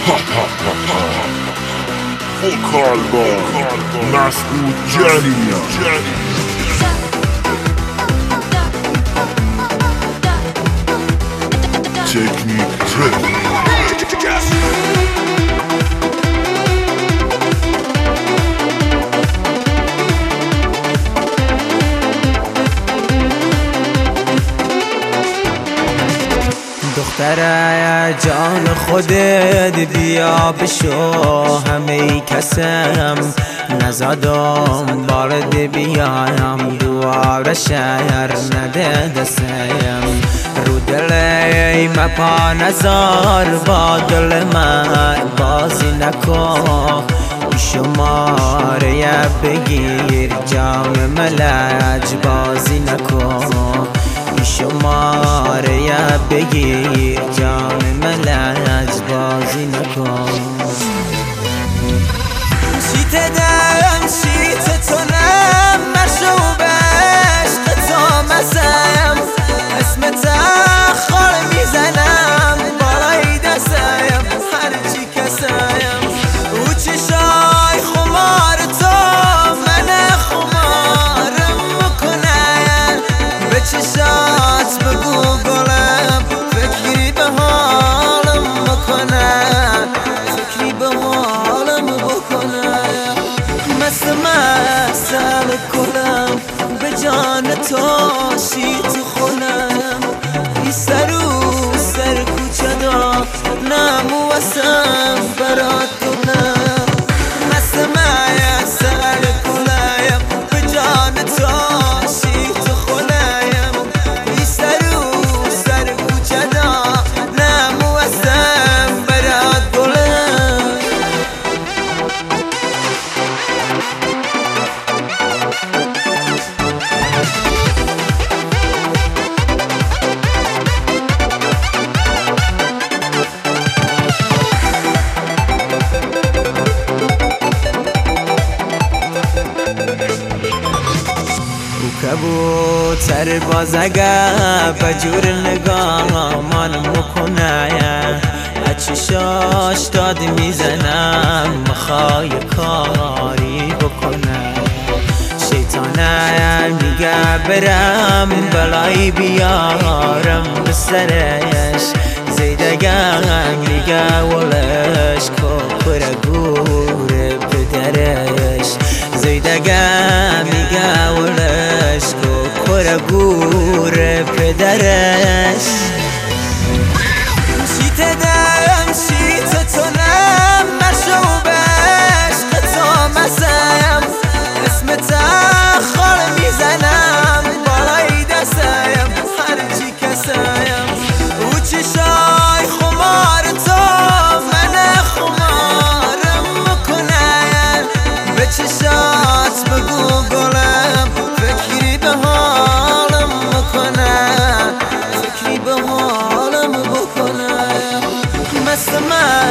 فوکال با مسعود جلیان. تکنیک ترک دختره جان خودت بیا بشو همه کسم نزادم بارد بیایم دوار شهر نده دستم رو دل مپا نزار با دل من بازی نکن شماره بگیر جام ملج بازی نکن شماره بگیر جام ملج بازی نکن شیت دم شیت تونم مشروب عشق تو مزم اسمت خال میزنم بالای دستم هرچی کسم او چشای خمار تو من خمارم میکنم به چشات بگو گلم فکری به حالم بکنم فکری به حالم بکنم مسل کنم به جان تو شیت خونم ای سر کوچه دا نمو واسم برات کنم مسل کنم به جان تو شیت خونم ای سر کوچه دا نمو واسم برات کنم کبوتر باز اگر بجور نگاه من مکنه چشاش داد میزنم مخوای کاری بکنه شیطانه میگه برم بلایی بیارم به سرش زیدگم میگه ولش کفر گور پدرش زیدگم میگه ولش کفر گور پدرش شیت دم شیت تونم مشروب عشق تو مزم اسمت خال میزنم بالای دستم هرچی کسم او چشای خمار تو من خمارم میکنم به چشات بگو گلم فکری به حالم بکنم فکری به حالم بکنم مثل من